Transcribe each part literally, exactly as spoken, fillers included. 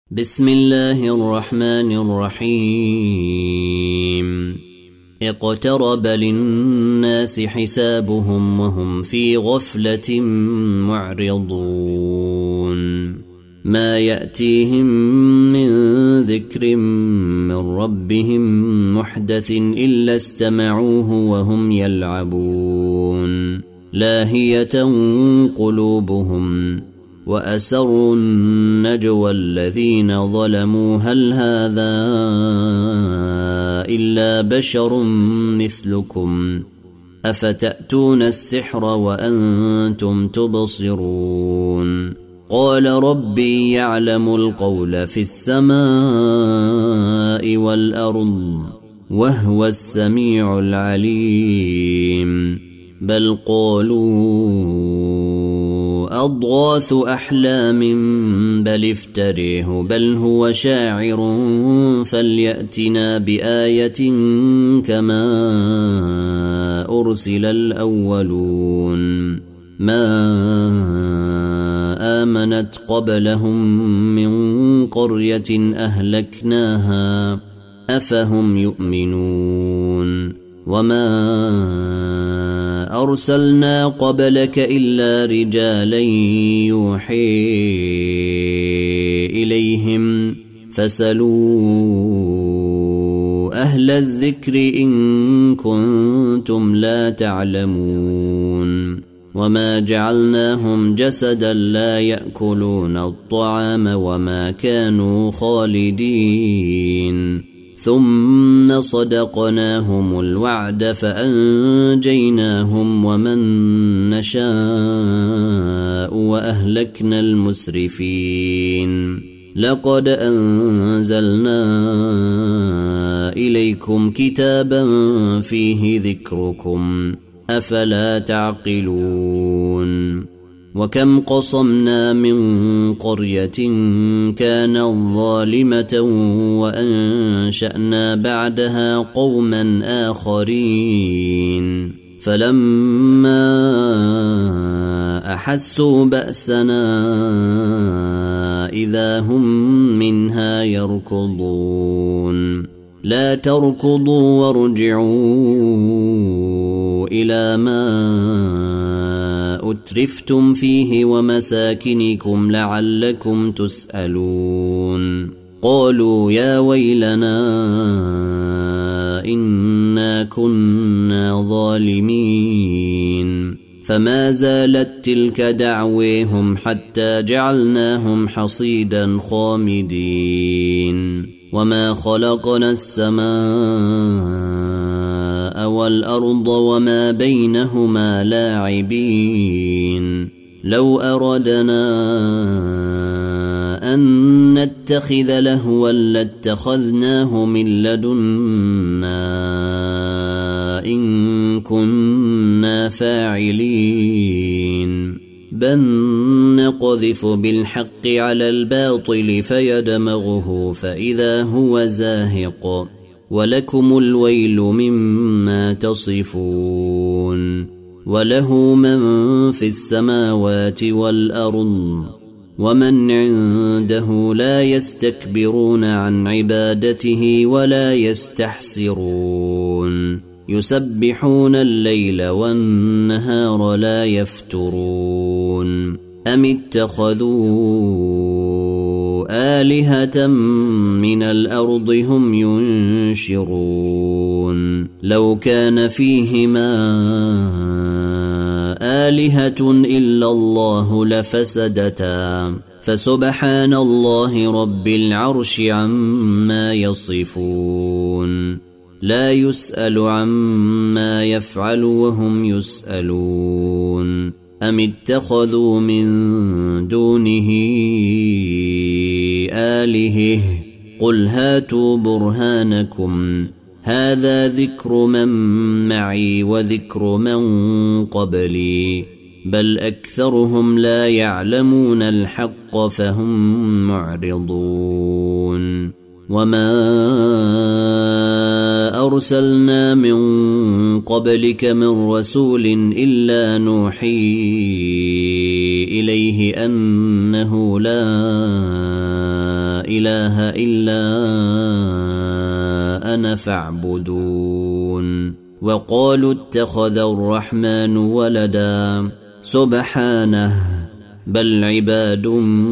بسم الله الرحمن الرحيم اقترب للناس حسابهم وهم في غفلة معرضون ما يأتيهم من ذكر من ربهم محدث إلا استمعوه وهم يلعبون لاهية قلوبهم وأسروا النجوى الذين ظلموا هل هذا إلا بشر مثلكم أفتأتون السحر وأنتم تبصرون قال ربي يعلم القول في السماء والأرض وهو السميع العليم بل قالوا أضغاث أحلام بل افتريه بل هو شاعر فليأتنا بآية كما أرسل الأولون ما آمنت قبلهم من قرية أهلكناها أفهم يؤمنون وما أرسلنا قبلك إلا رجالا يوحي إليهم فاسألوا أهل الذكر إن كنتم لا تعلمون وما جعلناهم جسدا لا يأكلون الطعام وما كانوا خالدين ثم صدقناهم الوعد فأنجيناهم ومن نشاء وأهلكنا المسرفين لقد أنزلنا إليكم كتابا فيه ذكركم أفلا تعقلون وكم قصمنا من قرية كانت ظالمة وأنشأنا بعدها قوما آخرين فلما أحسوا بأسنا إذا هم منها يركضون لا تركضوا وارجعوا إلى ما أترفتم فيه ومساكنكم لعلكم تسألون قالوا يا ويلنا إنا كنا ظالمين فما زالت تلك دعويهم حتى جعلناهم حصيدا خامدين وما خلقنا السماء والأرض وما بينهما لاعبين لو أردنا أن نتخذ لهوا لاتخذناه من لدنا إن كنا فاعلين بل نقذف بالحق على الباطل فيدمغه فإذا هو زاهق ولكم الويل مما تصفون وله من في السماوات والأرض ومن عنده لا يستكبرون عن عبادته ولا يستحسرون يسبحون الليل والنهار لا يفترون أم اتخذوا آلهة من الأرض هم ينشرون لو كان فيهما آلهة إلا الله لفسدتا فسبحان الله رب العرش عما يصفون لا يسأل عما يفعل وهم يسألون أم اتخذوا من دونه آلهة قل هاتوا برهانكم هذا ذكر من معي وذكر من قبلي بل أكثرهم لا يعلمون الحق فهم معرضون وما أرسلنا من قبلك من رسول إلا نوحي إليه أنه لا إله إلا أنا فاعبدون وقالوا اتخذ الرحمن ولدا سبحانه بل عباد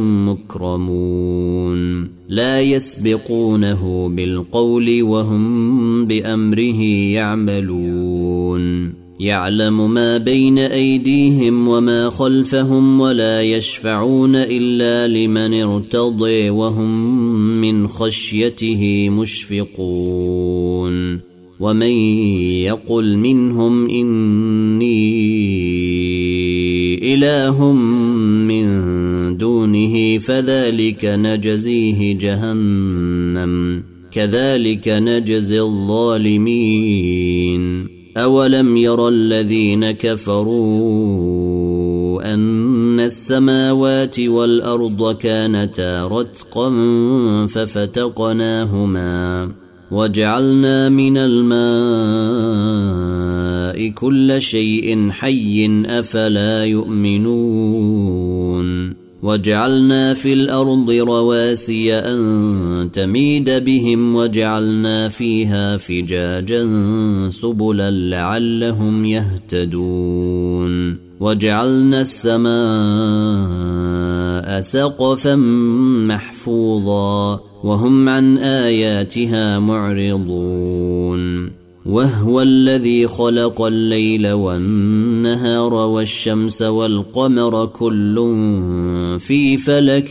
مكرمون لا يسبقونه بالقول وهم بأمره يعملون يعلم ما بين أيديهم وما خلفهم ولا يشفعون إلا لمن ارتضي وهم من خشيته مشفقون ومن يقل منهم إني إله من دونه فذلك نجزيه جهنم كذلك نجزي الظالمين أولم ير الذين كفروا أن السماوات والأرض كانتا رتقا ففتقناهما وجعلنا من الماء كل شيء حي أفلا يؤمنون وجعلنا في الأرض رواسي أن تميد بهم وجعلنا فيها فجاجا سبلا لعلهم يهتدون وجعلنا السماء سقفا محفوظا وهم عن آياتها معرضون وهو الذي خلق الليل والنهار والشمس والقمر كل في فلك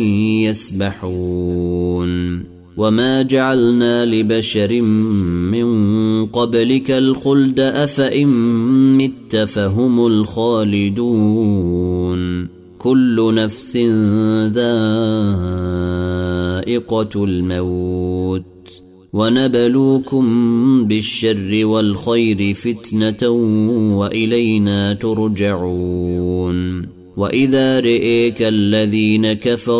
يسبحون وما جعلنا لبشر من قبلك الخلد أفإن مت فهم الخالدون كل نفس ذائقة الموت ونبلوكم بالشر والخير فتنة وإلينا ترجعون وإذا رئيك الذين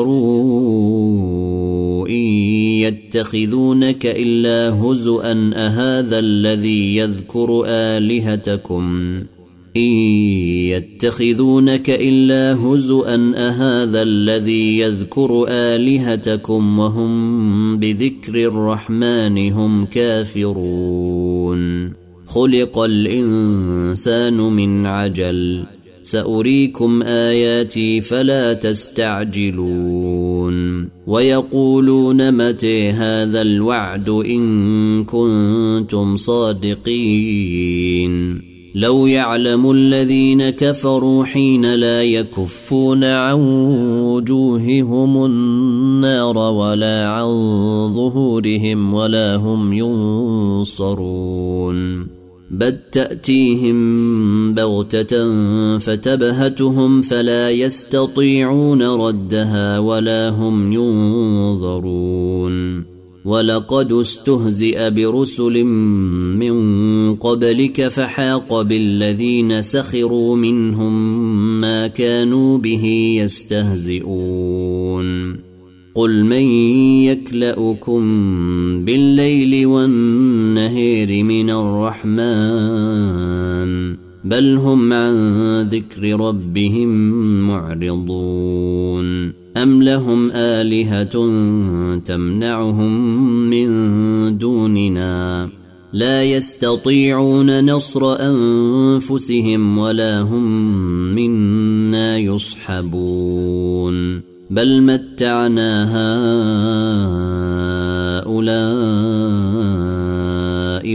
كفروا إن يتخذونك إلا هزؤا أهذا الذي يذكر آلهتكم إن يتخذونك إلا هزؤا أهذا الذي يذكر آلهتكم وهم بذكر الرحمن هم كافرون خلق الإنسان من عجل سأريكم آياتي فلا تستعجلون ويقولون متى هذا الوعد إن كنتم صادقين لو يعلم الذين كفروا حين لا يكفون عن وجوههم النار ولا عن ظهورهم ولا هم ينصرون بل تأتيهم بغتة فتبهتهم فلا يستطيعون ردها ولا هم ينظرون ولقد استهزئ برسل من قبلك فحاق بالذين سخروا منهم ما كانوا به يستهزئون قل من يكلؤكم بالليل والنهار من الرحمن بل هم عن ذكر ربهم معرضون أم لهم آلهة تمنعهم من دوننا لا يستطيعون نصر أنفسهم ولا هم منا يصحبون بل متعنا هؤلاء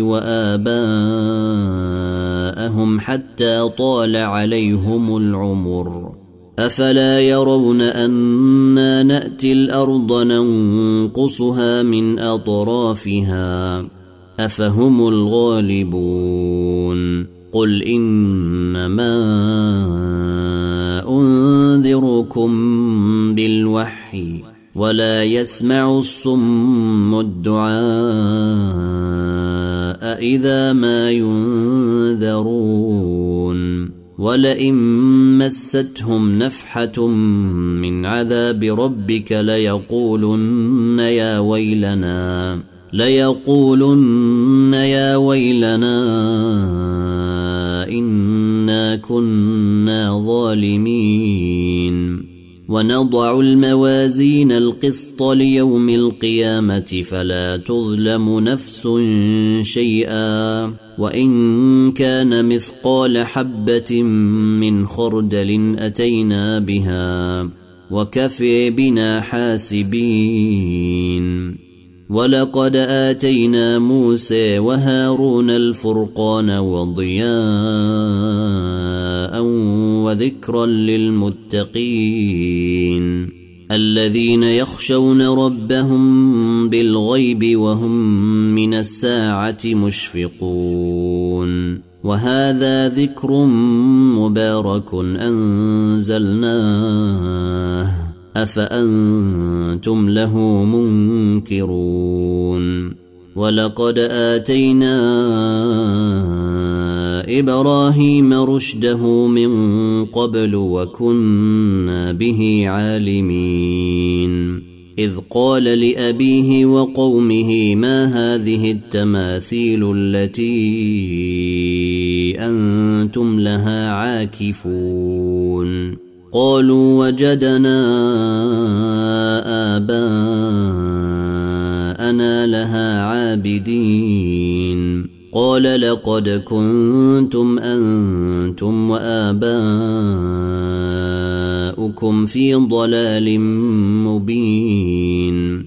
وآباءهم حتى طال عليهم العمر أفلا يرون أنا نأتي الأرض ننقصها من أطرافها أفهم الغالبون قل إنما أنذركم بالوحي ولا يسمع الصم الدعاء إذا ما ينذرون ولئن مستهم نفحة من عذاب ربك ليقولن يا ويلنا ليقولن يا ويلنا إنا كنا ظالمين ونضع الموازين القسط ليوم القيامة فلا تظلم نفس شيئا وإن كان مثقال حبة من خردل أتينا بها وكفى بنا حاسبين. ولقد آتينا موسى وهارون الفرقان وضياء وذكرا للمتقين الذين يخشون ربهم بالغيب وهم من الساعة مشفقون. وهذا ذكر مبارك أنزلناه أفأنتم له منكرون. ولقد آتينا إبراهيم رشده من قبل وكنا به عالمين إذ قال لأبيه وقومه ما هذه التماثيل التي أنتم لها عاكفون قالوا وجدنا آباءنا لها عابدين قال لقد كنتم أنتم وآباؤكم في ضلال مبين.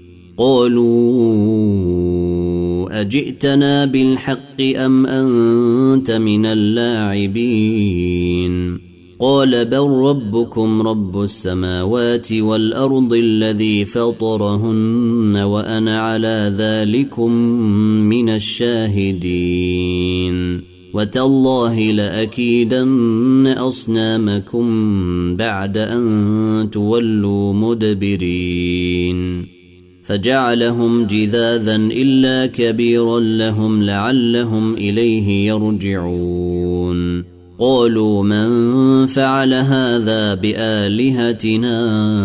قالوا أجئتنا بالحق أم أنت من اللاعبين قال بل ربكم رب السماوات والأرض الذي فطرهن وأنا على ذلكم من الشاهدين. وتالله لأكيدن أصنامكم بعد أن تولوا مدبرين. فجعلهم جذاذا إلا كبيرا لهم لعلهم إليه يرجعون. قالوا من فعل هذا بآلهتنا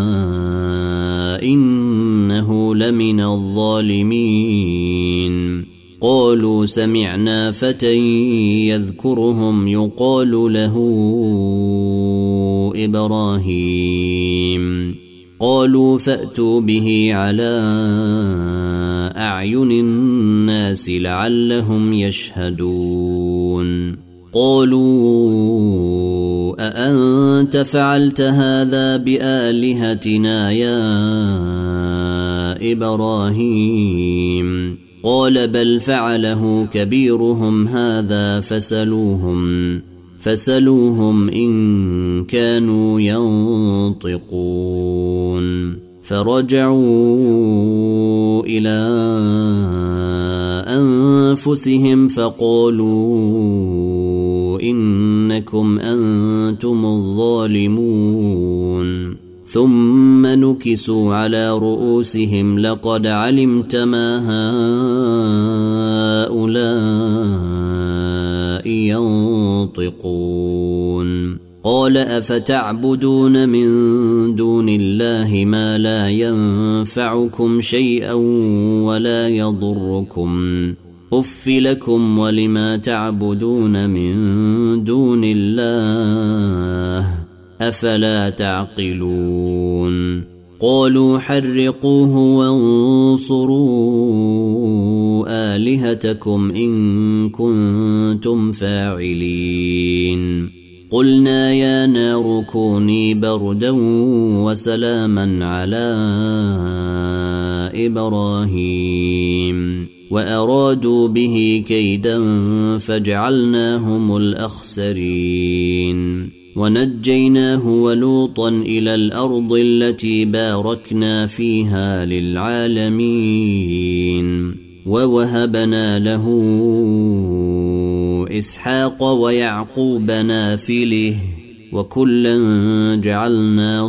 إنه لمن الظالمين. قالوا سمعنا فتى يذكرهم يقال له إبراهيم قالوا فأتوا به على أعين الناس لعلهم يشهدون. قالوا أأنت فعلت هذا بآلهتنا يا إبراهيم قال بل فعله كبيرهم هذا فسلوهم فسلوهم إن كانوا ينطقون. فرجعوا إلى أنفسهم فقالوا إنكم أنتم الظالمون. ثم نكسوا على رؤوسهم لقد علمت ما هؤلاء ينطقون. قال أفتعبدون من دون الله ما لا ينفعكم شيئا ولا يضركم أف لكم ولما تعبدون من دون الله أفلا تعقلون. قالوا حرقوه وانصروا آلهتكم إن كنتم فاعلين. قلنا يا نار كوني بردا وسلاما على إبراهيم وأرادوا به كيدا فجعلناهم الأخسرين. ونجيناه ولوطا إلى الأرض التي باركنا فيها للعالمين ووهبنا له إسحاق ويعقوب نافله وكلا جعلنا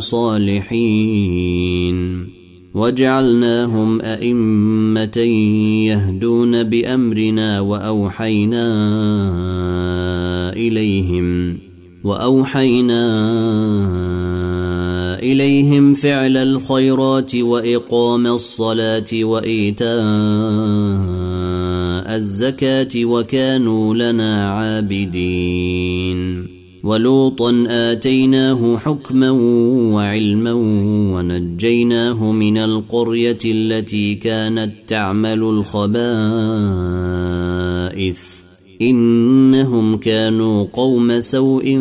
صالحين وجعلناهم أئمة يهدون بأمرنا وأوحينا إليهم وأوحينا إليهم فعل الخيرات وإقام الصلاة وإيتاء الزكاة وكانوا لنا عابدين. ولوطا آتيناه حكما وعلما ونجيناه من القرية التي كانت تعمل الخبائث إنهم كانوا قوم سوء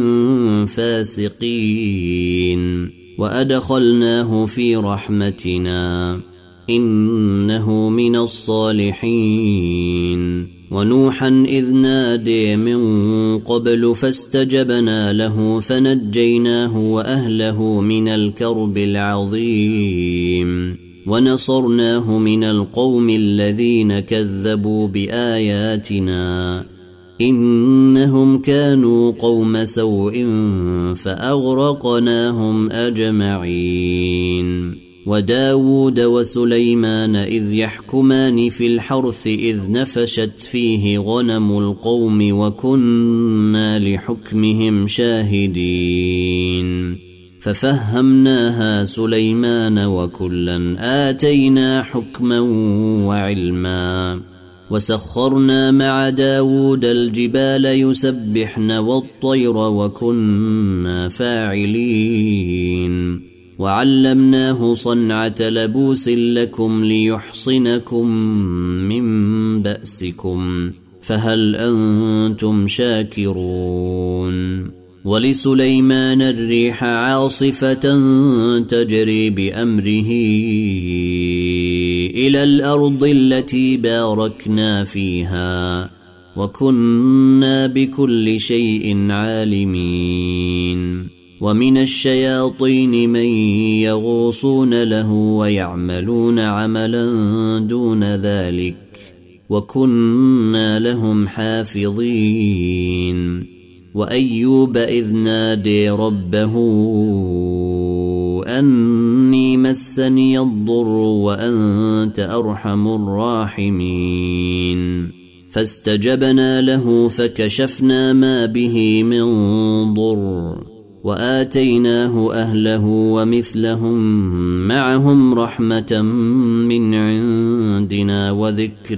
فاسقين وأدخلناه في رحمتنا إنه من الصالحين ونوحا إذ نادي من قبل فاستجبنا له فنجيناه وأهله من الكرب العظيم ونصرناه من القوم الذين كذبوا بآياتنا إنهم كانوا قوم سوء فأغرقناهم أجمعين وداود وسليمان إذ يحكمان في الحرث إذ نفشت فيه غنم القوم وكنا لحكمهم شاهدين ففهمناها سليمان وكلا آتينا حكما وعلما وسخرنا مع داود الجبال يسبحن والطير وكنا فاعلين وعلمناه صنعة لبوس لكم ليحصنكم من بأسكم فهل أنتم شاكرون ولسليمان الريح عاصفة تجري بأمره إلى الأرض التي باركنا فيها وكنا بكل شيء عالمين ومن الشياطين من يغوصون له ويعملون عملا دون ذلك وكنا لهم حافظين وأيوب إذ نادي ربه أني مسني الضر وأنت أرحم الراحمين فاستجبنا له فكشفنا ما به من ضر وآتيناه أهله ومثلهم معهم رحمة من عندنا وذكر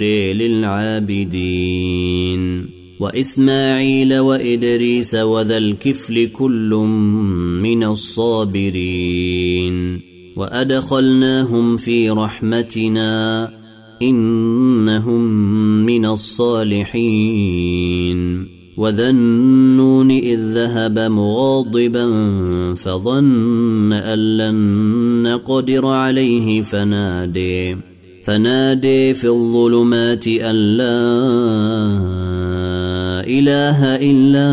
للعابدين وإسماعيل وإدريس وذا الكفل كل من الصابرين وأدخلناهم في رحمتنا إنهم من الصالحين وذا النون إذ ذهب مغاضبا فظن أن لن نقدر عليه فنادي فنادي في الظلمات أن لا إله إلا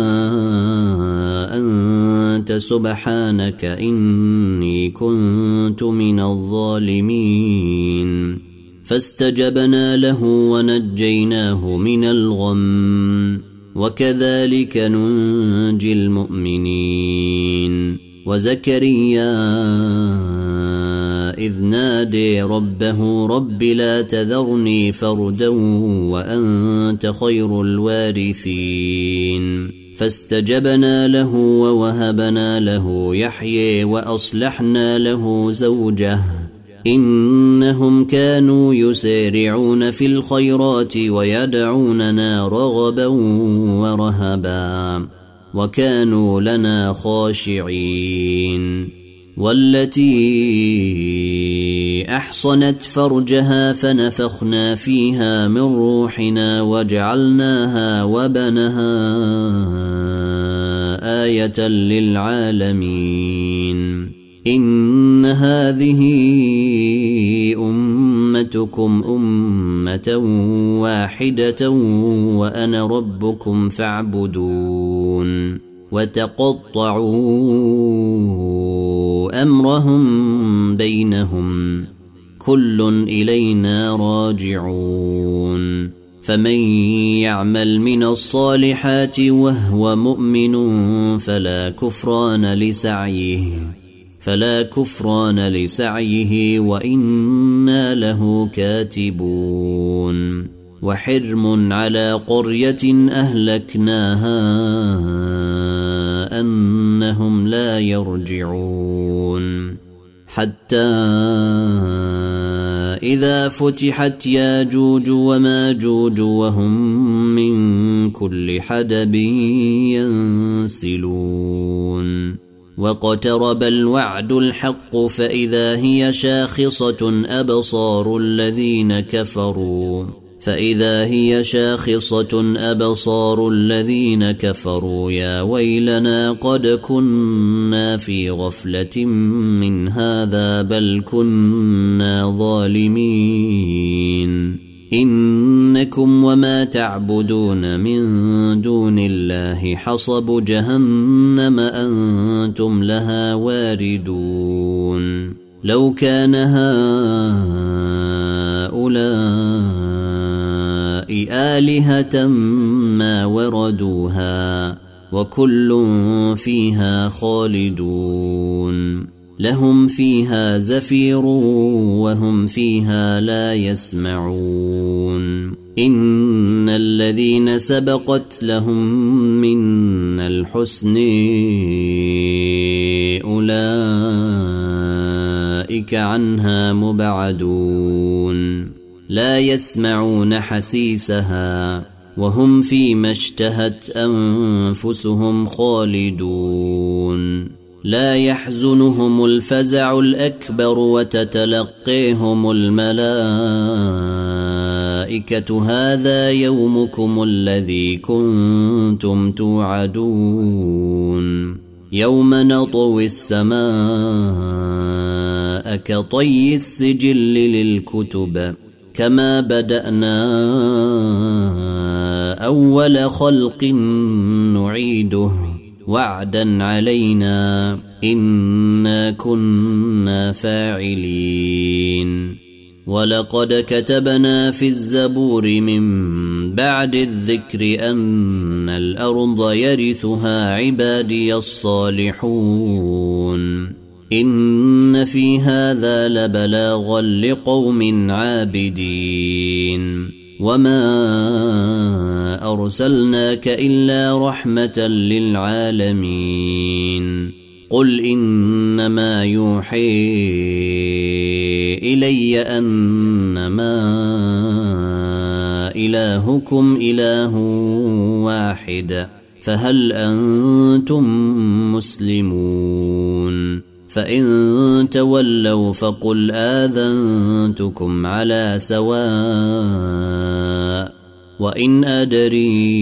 أنت سبحانك إني كنت من الظالمين فاستجبنا له ونجيناه من الغم وكذلك ننجي المؤمنين وزكريا إذ نادي ربه رب لا تذرني فردا وأنت خير الوارثين فاستجبنا له ووهبنا له يحيى وأصلحنا له زوجه إنهم كانوا يسارعون في الخيرات ويدعوننا رغبا ورهبا وكانوا لنا خاشعين والتي أحصنت فرجها فنفخنا فيها من روحنا وجعلناها وبنها آية للعالمين إن هذه أمتكم أمة واحدة وأنا ربكم فاعبدون وتقطعوا أمرهم بينهم كل إلينا راجعون فمن يعمل من الصالحات وهو مؤمن فلا كفران لسعيه فلا كفران لسعيه وإنا له كاتبون وحرم على قرية أهلكناها أنهم لا يرجعون حتى فإذا فتحت ياجوج وماجوج وهم من كل حدب ينسلون واقترب الوعد الحق فإذا هي شاخصة أبصار الذين كفروا فإذا هي شاخصة أبصار الذين كفروا يا ويلنا قد كنا في غفلة من هذا بل كنا ظالمين إنكم وما تعبدون من دون الله حصب جهنم أنتم لها واردون لو كان هؤلاء آلهة ما وردوها وكل فيها خالدون لهم فيها زفير وهم فيها لا يسمعون إن الذين سبقت لهم من الحسن أولئك عنها مبعدون لا يسمعون حسيسها وهم فيما اشتهت أنفسهم خالدون لا يحزنهم الفزع الأكبر وتتلقيهم الملائكة هذا يومكم الذي كنتم توعدون يوم نطوي السماء كطي السجل للكتب كما بدأنا أول خلق نعيده وعدا علينا إنا كنا فاعلين ولقد كتبنا في الزبور من بعد الذكر أن الأرض يرثها عبادي الصالحون إن في هذا لبلاغا لقوم عابدين وما أرسلناك إلا رحمة للعالمين قل إنما يوحي إلي أنما إلهكم إله واحد فهل أنتم مسلمون فإن تولوا فقل آذنتكم على سواء وإن أدري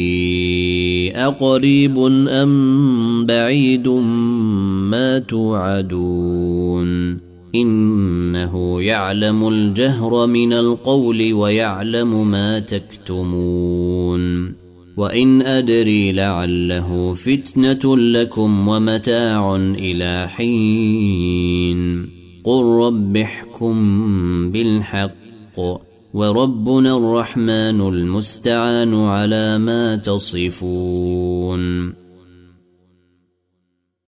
أقريب أم بعيد ما توعدون إنه يعلم الجهر من القول ويعلم ما تكتمون وإن أدري لعله فتنة لكم ومتاع إلى حين قل رب احكم بالحق وربنا الرحمن المستعان على ما تصفون.